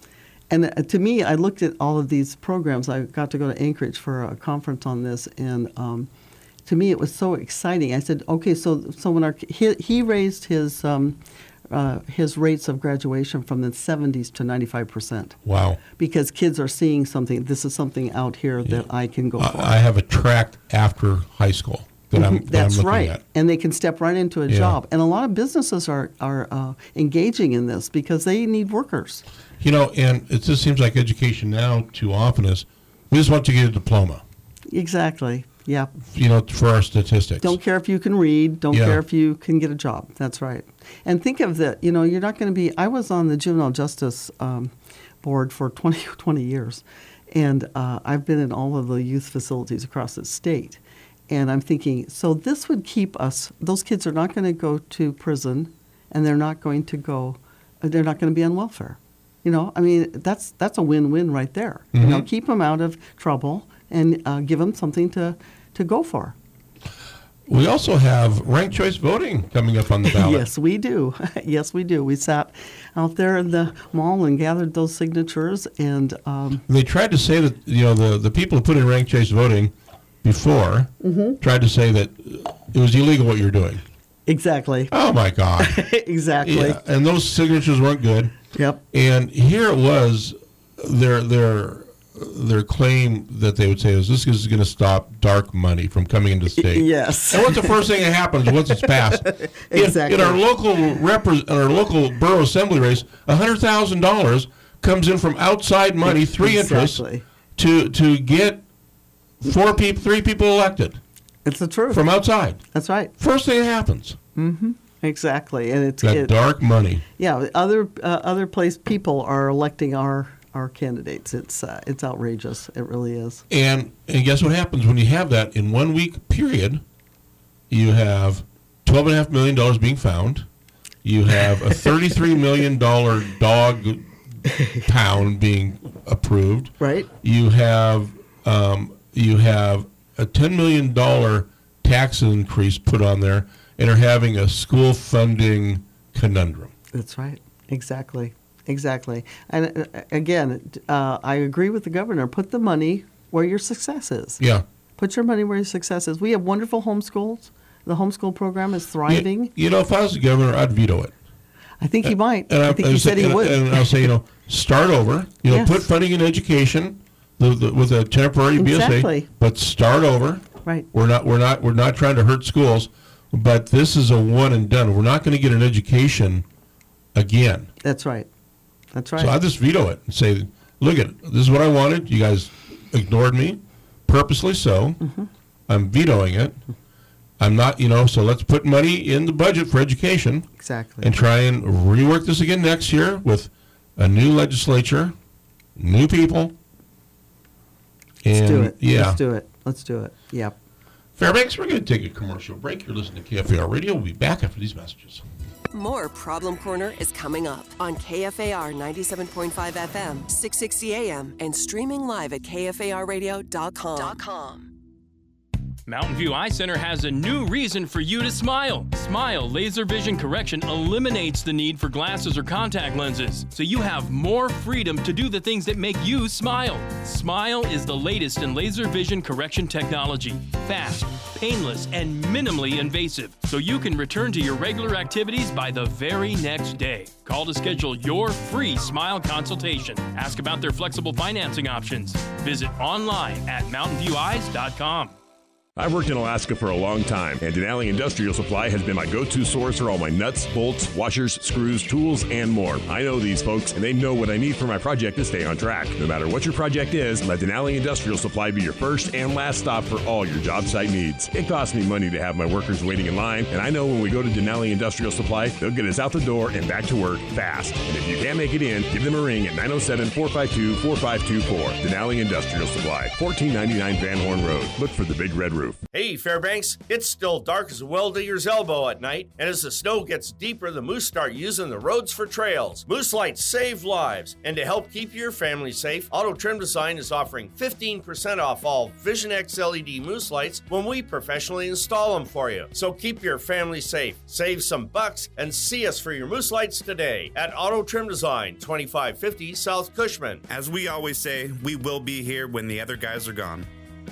And uh, to me, I looked at all of these programs. I got to go to Anchorage for a conference on this, and um, to me, it was so exciting. I said, "Okay, so so when our he, he raised his um, uh, his rates of graduation from the seventies to ninety-five percent." Wow. Because kids are seeing something. This is something out here that I can go for. I, I have a track after high school that I'm, Mhm, that I'm That's looking right, at. and they can step right into a Yeah. job. And a lot of businesses are are uh, engaging in this because they need workers. You know, and it just seems like education now too often is, we just want to get a diploma, Exactly. Yeah. you know, for our statistics. Don't care if you can read. Don't Yeah. care if you can get a job. That's right. And think of that. You know, you're not going to be. I was on the juvenile justice um, board for twenty, twenty years, and uh, I've been in all of the youth facilities across the state. And I'm thinking, so this would keep us. Those kids are not going to go to prison, and they're not going to go. They're not going to be on welfare. You know, I mean, that's that's a win-win right there. You know, Mhm. keep them out of trouble and uh, give them something to to go for. We also have ranked choice voting coming up on the ballot. Yes, we do. Yes, we do. We sat out there in the mall and gathered those signatures, and um, They tried to say that, you know, the, the people who put in ranked choice voting before Mhm. tried to say that it was illegal what you're doing. exactly, Oh, my God. exactly. Yeah, and those signatures weren't good. Yep. And here it was, their their their claim that they would say is this is going to stop dark money from coming into the state. Yes. And what's the first thing that happens once it's passed? In- Exactly. In, our local repre- in our local borough assembly race, one hundred thousand dollars comes in from outside money, three interests, Exactly. to to get four people, three people elected It's the truth. from outside. That's right. First thing that happens. Mm-hmm. Exactly, and it's That it, dark money. Yeah, other uh, other place people are electing our our candidates. It's uh, it's outrageous. It really is. And and guess what happens when you have that in one week period? You have twelve and a half million dollars being found. You have a thirty-three million dollar dog pound being approved. Right. You have um, you have a ten million dollar tax increase put on there, and are having a school funding conundrum. That's right. Exactly. Exactly. And uh, again, uh, I agree with the governor. Put the money where your success is. Yeah. Put your money where your success is. We have wonderful homeschools. The homeschool program is thriving. You, you know, if I was the governor, I'd veto it. I think he might. And I, I, think and he said say, he would. And, and I'll say, you know, start over. You know, Yes. put funding in education the, the, with a temporary Exactly. B S A, but start over. Right. We're not. We're not. We're not trying to hurt schools, but this is a one and done. We're not going to get an education again. That's right. That's right. So I just veto it and say, look at it. This is what I wanted. You guys ignored me, purposely so. Mm-hmm. I'm vetoing it. I'm not, you know, so let's put money in the budget for education. Exactly. And try and rework this again next year with a new legislature, new people. And Let's do it. Yeah. Let's do it. Let's do it. Yep. Fairbanks, we're going to take a commercial break. You're listening to K F A R Radio. We'll be back after these messages. More Problem Corner is coming up on K F A R ninety-seven point five F M, six sixty A M, and streaming live at K F A R radio dot com. Mountain View Eye Center has a new reason for you to smile. Smile Laser Vision Correction eliminates the need for glasses or contact lenses, so you have more freedom to do the things that make you smile. Smile is the latest in laser vision correction technology. Fast, painless, and minimally invasive, so you can return to your regular activities by the very next day. Call to schedule your free smile consultation. Ask about their flexible financing options. Visit online at mountain view eyes dot com. I've worked in Alaska for a long time, and Denali Industrial Supply has been my go-to source for all my nuts, bolts, washers, screws, tools, and more. I know these folks, and they know what I need for my project to stay on track. No matter what your project is, let Denali Industrial Supply be your first and last stop for all your job site needs. It costs me money to have my workers waiting in line, and I know when we go to Denali Industrial Supply, they'll get us out the door and back to work fast. And if you can't make it in, give them a ring at nine oh seven, four five two, four five two four. Denali Industrial Supply, fourteen ninety-nine Van Horn Road. Look for the big red roof. Hey Fairbanks, it's still dark as a well digger's elbow at night, and as the snow gets deeper, the moose start using the roads for trails. Moose lights save lives, and to help keep your family safe, Auto Trim Design is offering fifteen percent off all Vision X L E D moose lights when we professionally install them for you. So keep your family safe, save some bucks, and see us for your moose lights today at Auto Trim Design, twenty-five fifty South Cushman. As we always say, we will be here when the other guys are gone.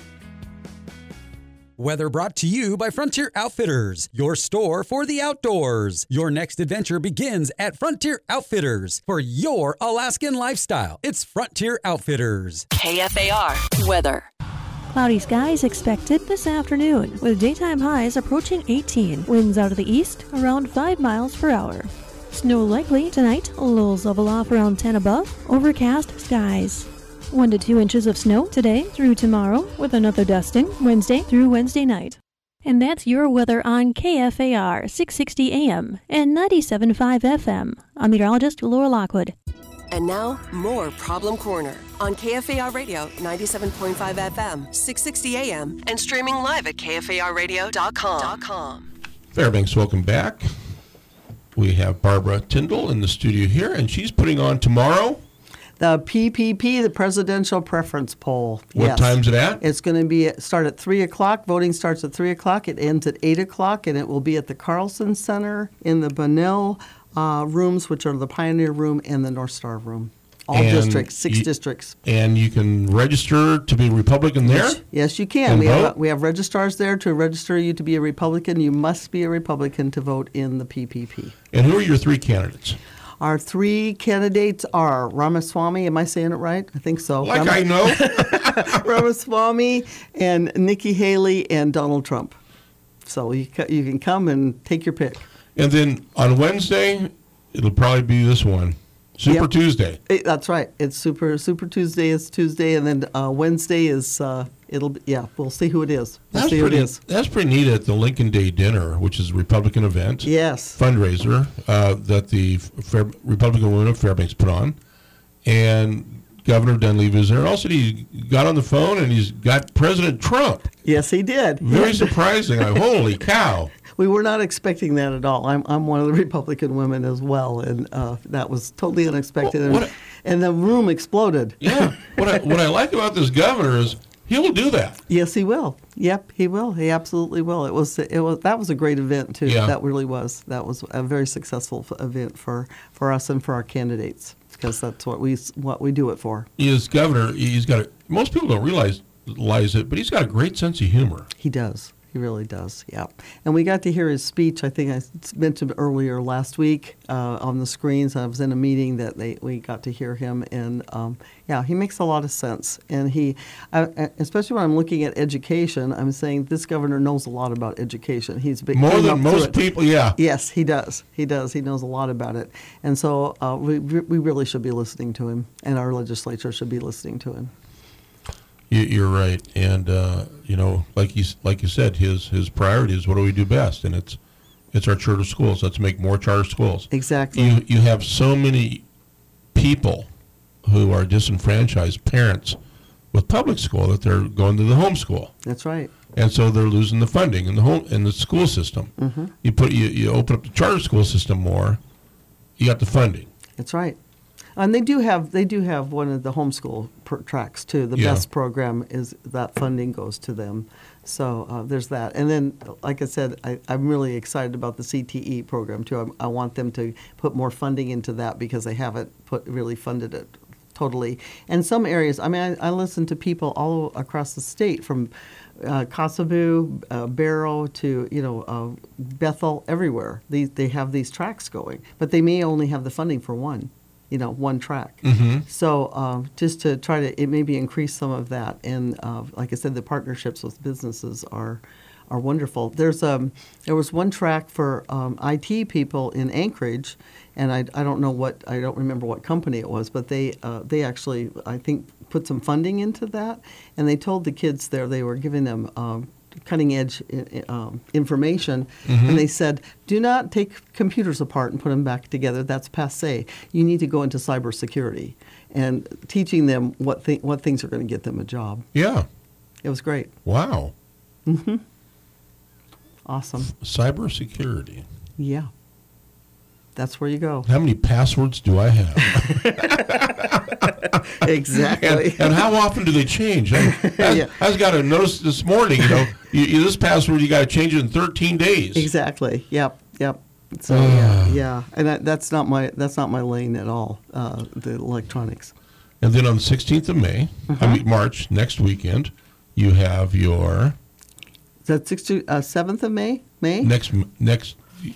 Weather brought to you by Frontier Outfitters, your store for the outdoors. Your next adventure begins at Frontier Outfitters. For your Alaskan lifestyle, it's Frontier Outfitters. K F A R weather. Cloudy skies expected this afternoon, with daytime highs approaching eighteen. Winds out of the east around five miles per hour. Snow likely tonight, lows level off around ten above. Overcast skies. One to two inches of snow today through tomorrow, with another dusting Wednesday through Wednesday night. And that's your weather on K F A R six sixty A M and ninety-seven point five F M. I'm meteorologist Laura Lockwood. And now, more Problem Corner on K F A R Radio ninety-seven point five F M, six sixty A M, and streaming live at K F A R radio dot com. Fairbanks, welcome back. We have Barbara Tyndall in the studio here, and she's putting on tomorrow the P P P, the Presidential Preference Poll. What yes. time's it at? It's going to be at, start at three o'clock. Voting starts at three o'clock. It ends at eight o'clock, and it will be at the Carlson Center in the Bunnell uh, rooms, which are the Pioneer Room and the North Star Room. All And districts, six you- districts. And you can register to be Republican there? Yes, yes, you can. And We vote? have, we have registrars there to register you to be a Republican. You must be a Republican to vote in the P P P. And who are your three candidates? Our three candidates are Ramaswamy. Am I saying it right? I think so. Like Ram- I know. Ramaswamy and Nikki Haley and Donald Trump. So you ca- you can come and take your pick. And then on Wednesday, it'll probably be this one, Super Yep. Tuesday. It- that's right. It's Super Super Tuesday is Tuesday, and then uh, Wednesday is uh, it'll be, yeah. We'll see who it is. We'll That's see who pretty, it is. that's pretty neat at the Lincoln Day Dinner, which is a Republican event. Yes. Fundraiser uh, that the Fair, Republican Women of Fairbanks put on. And Governor Dunleavy was there. And also, he got on the phone and he's got President Trump. Yes, he did. Very surprising. Like, holy cow. We were not expecting that at all. I'm I'm one of the Republican women as well, and uh, that was totally unexpected. Well, what and, and the room exploded. Yeah. What I, what I like about this governor is he'll do that. Yes, he will. Yep, he will. He absolutely will. It was it was that was a great event too. Yeah. That really was. That was a very successful f- event for, for us and for our candidates, because that's what we what we do it for. He is governor. He's got a, most people don't realize realize it, but he's got a great sense of humor. He does. He really does, yeah. And we got to hear his speech. I think I mentioned earlier last week uh, on the screens. I was in a meeting that they we got to hear him, and um, yeah, he makes a lot of sense. And he, I, especially when I'm looking at education, I'm saying this governor knows a lot about education. He's big More came than up most through it. people, yeah. Yes, he does. He does. He knows a lot about it, and so uh, we we really should be listening to him, and our legislature should be listening to him. You, you're right, and uh, you know, like you like you said, his his priority is what do we do best, and it's it's our charter schools. Let's make more charter schools. Exactly. You you have so many people who are disenfranchised parents with public school that they're going to the homeschool. That's right. And so they're losing the funding in the home in the school system. Mm-hmm. You put you, you open up the charter school system more, you got the funding. That's right. And they do have they do have one of the homeschool per- tracks too. The Yeah. BEST program is that funding goes to them. So uh, there's that. And then, like I said, I, I'm really excited about the C T E program too. I, I want them to put more funding into that because they haven't put really funded it totally. And some areas, I mean, I, I listen to people all across the state from uh, Kosovo, uh, Barrow to, you know, uh, Bethel, everywhere. These, they have these tracks going, but they may only have the funding for one, you know, one track. Mhm. So uh, just to try to, it maybe increase some of that. And uh, like I said, the partnerships with businesses are are wonderful. There's um there was one track for um, I T people in Anchorage, and I, I don't know what I don't remember what company it was, but they uh, they actually I think put some funding into that, and they told the kids there they were giving them um, cutting edge um, information, Mhm. and they said, do not take computers apart and put them back together. That's passé. You need to go into cybersecurity, and teaching them what th- what things are going to get them a job. Yeah. It was great. Wow. Mm-hmm. Awesome. Cybersecurity. Yeah. That's where you go. How many passwords do I have? Exactly. And, and how often do they change? I, I, Yeah. I just got a notice this morning, you know, you, you, this password, you got to change it in thirteen days. Exactly. Yep. Yep. So yeah, yeah, and I, that's not my that's not my lane at all. Uh, the electronics. And then on the sixteenth of May, Uh-huh. I mean March, next weekend, you have your Is that sixty uh, seventh of May? May. next next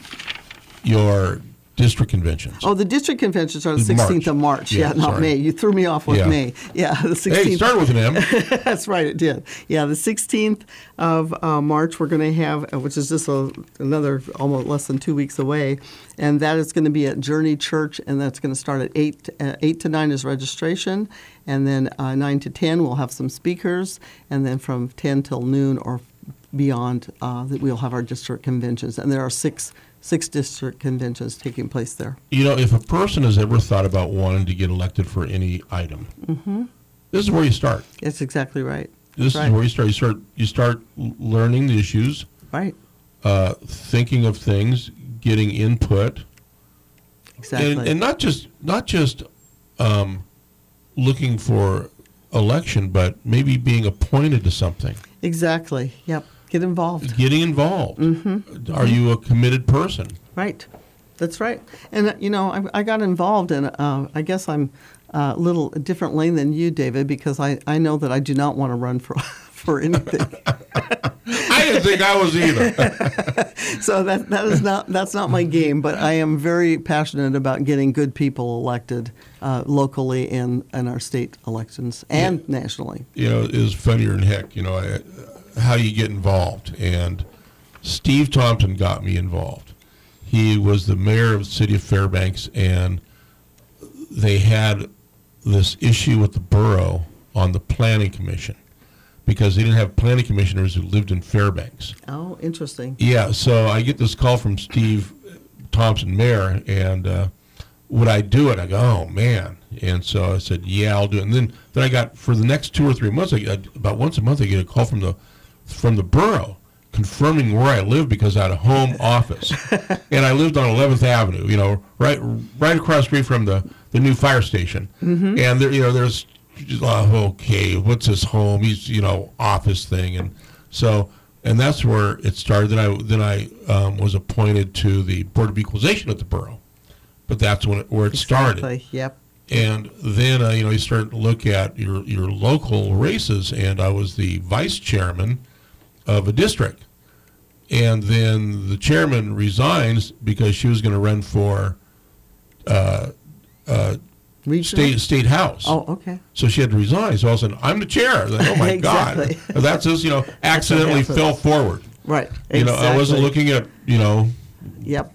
your district conventions. Oh, the district conventions are the It's March. sixteenth of March. Yeah, Yeah, not sorry. May. You threw me off with Yeah. May. Yeah, the sixteenth. Hey, it started with an M. That's right, it did. Yeah, the sixteenth of uh, March we're going to have, uh, which is just a, another almost less than two weeks away, and that is going to be at Journey Church, and that's going to start at eight. Uh, eight to nine is registration, and then uh, nine to ten we'll have some speakers, and then from ten till noon or beyond, uh, that we'll have our district conventions, and there are six six district conventions taking place there. You know, if a person has ever thought about wanting to get elected for any item, Mm-hmm. this is where you start. That's exactly right. This That's is right. where you start. You start. You start l- learning the issues. Right. Uh, thinking of things, getting input. Exactly. And, and not just not just um, looking for election, but maybe being appointed to something. Exactly. Yep. Get involved. Getting involved. Mm-hmm. Are you a committed person? Right. That's right. And, uh, you know, I, I got involved in, uh, I guess I'm uh, a little different lane than you, David, because I, I know that I do not want to run for for anything. I didn't think I was either. So that that is not that's not my game, but I am very passionate about getting good people elected uh, locally and in our state elections and Yeah. nationally. You know, it is funnier than heck. You know, I, how you get involved. And Steve Thompson got me involved. He was the mayor of the city of Fairbanks, and they had this issue with the borough on the planning commission because they didn't have planning commissioners who lived in Fairbanks. Oh, interesting. Yeah, so I get this call from Steve Thompson, mayor, and uh, would I do it? I go, oh man. And so I said, yeah, I'll do it. And then, then I got, for the next two or three months, I got, about once a month, I get a call from the from the borough confirming where I live because I had a home office. And I lived on eleventh Avenue, you know, right right across the street from the, the new fire station. Mm-hmm. And there, you know, there's, oh, okay, what's his home? He's, you know, office thing. And so, and that's where it started. Then I, then I um, was appointed to the Board of Equalization at the borough. But that's when it, where it Exactly. started. Yep. And then, uh, you know, you start to look at your, your local races, and I was the vice chairman of a district. And then the chairman resigns because she was going to run for uh, uh, state state house. Oh, okay. So she had to resign. So all of a sudden, I'm the chair. I was like, oh, my Exactly. God. That's just, you know, accidentally happened. fell forward. Right. You know, I wasn't looking at, you know. Yep.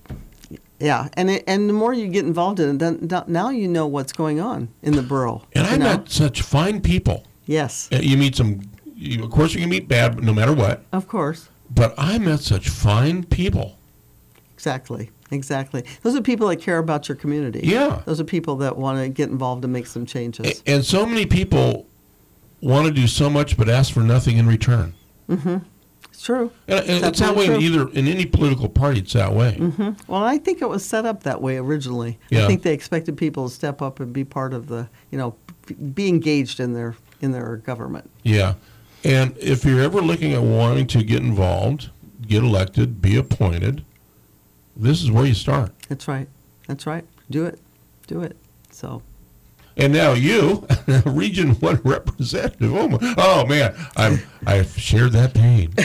Yeah, and it, and the more you get involved in it, then th- now you know what's going on in the borough. And I you know? met such fine people. Yes. Uh, You meet some, you, of course you can meet bad, no matter what. Of course. But I met such fine people. Exactly. Exactly. Those are people that care about your community. Yeah. Those are people that want to get involved and make some changes. And so many people want to do so much but ask for nothing in return. Mm-hmm. It's true. And, and it's that way in either in any political party. It's that way. Mm-hmm. Well, I think it was set up that way originally. Yeah. I think they expected people to step up and be part of the, you know, be engaged in their in their government. Yeah. And if you're ever looking at wanting to get involved, get elected, be appointed, this is where you start. That's right. That's right. Do it. Do it. So. And now you, Region One representative. Oh, my, oh man, I've I've shared that pain.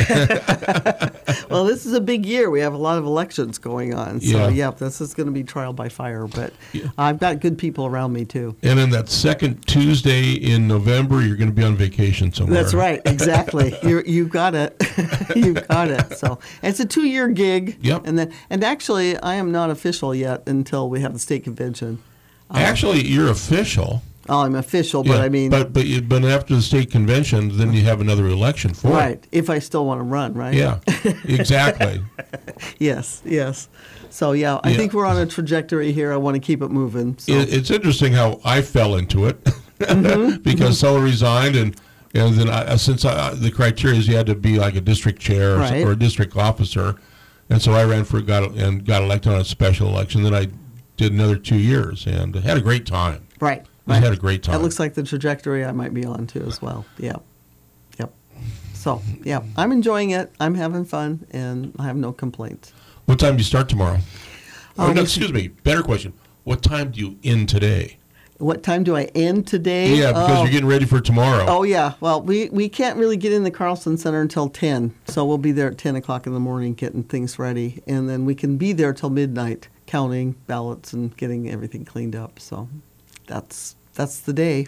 Well, this is a big year. We have a lot of elections going on. So, Yeah. yeah, this is going to be trial by fire. But I've got good people around me, too. And then that second Tuesday in November, you're going to be on vacation somewhere. That's right. Exactly. you you've got it. You've got it. So it's a two-year gig. Yep. And then, and actually, I am not official yet until we have the state convention. Actually, you're official. Oh, I'm official, but Yeah, I mean, but but you, but after the state convention, then you have another election for right? it. If I still want to run, right? Yeah, exactly. Yes, yes. So yeah, I Yeah. think we're on a trajectory here. I want to keep it moving. So. It, it's interesting how I fell into it Mhm, because someone resigned, and and then I, since I, the criteria is you had to be like a district chair or, Right. or a district officer, and so I ran for got and got elected on a special election. Then I did another two years and had a great time. Right. Just right. had a great time. That looks like the trajectory I might be on too as well. Yeah. Yep. So yeah, I'm enjoying it. I'm having fun, and I have no complaints. What time do you start tomorrow? Uh, oh, no, we- excuse me. Better question. What time do you end today? What time do I end today? Yeah, because Oh. you're getting ready for tomorrow. Oh yeah. Well, we, we can't really get in the Carlson Center until ten, so we'll be there at ten o'clock in the morning getting things ready, and then we can be there till midnight counting ballots and getting everything cleaned up. So that's that's the day.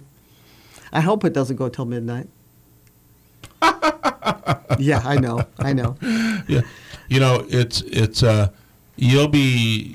I hope it doesn't go till midnight. Yeah, I know. I know. Yeah, you know, it's it's uh, you'll be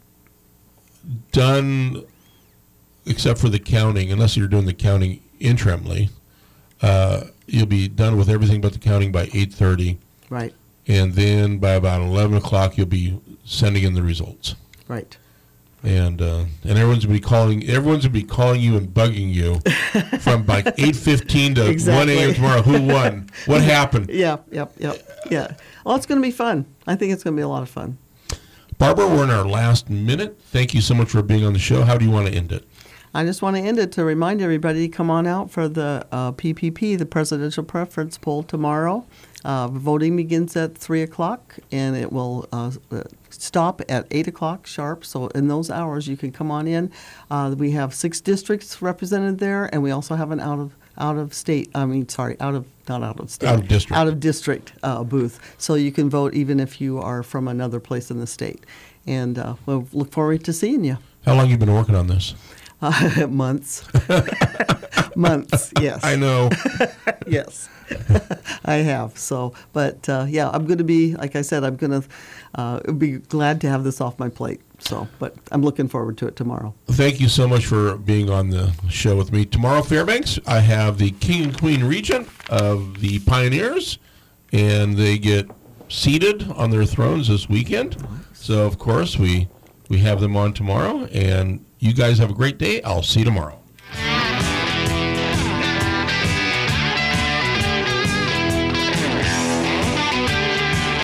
done, except for the counting, unless you're doing the counting interimly. Uh, you'll be done with everything but the counting by eight thirty, Right. and then by about eleven o'clock, you'll be sending in the results. Right. And uh, and everyone's gonna be calling. Everyone's gonna be calling you and bugging you from like eight fifteen to Exactly. one a.m. tomorrow. Who won? What happened? Yeah. Yep. Yep. Yeah. Well, it's going to be fun. I think it's going to be a lot of fun. Barbara, we're in our last minute. Thank you so much for being on the show. How do you want to end it? I just want to end it to remind everybody to come on out for the uh, P P P, the Presidential Preference Poll tomorrow. Uh, voting begins at three o'clock, and it will uh, stop at eight o'clock sharp. So in those hours, you can come on in. Uh, we have six districts represented there, and we also have an out of out of state. I mean, sorry, out of not out of state, Out of district. out of district uh, booth. So you can vote even if you are from another place in the state. And uh, we'll look forward to seeing you. How long have you been working on this? Uh, months. Months, yes. I know. Yes, I have. So, but uh, yeah, I'm going to be, like I said, I'm going to uh, be glad to have this off my plate. So, but I'm looking forward to it tomorrow. Thank you so much for being on the show with me. Tomorrow, Fairbanks, I have the King and Queen Regent of the Pioneers, and they get seated on their thrones this weekend. So, of course, we We have them on tomorrow, and you guys have a great day. I'll see you tomorrow.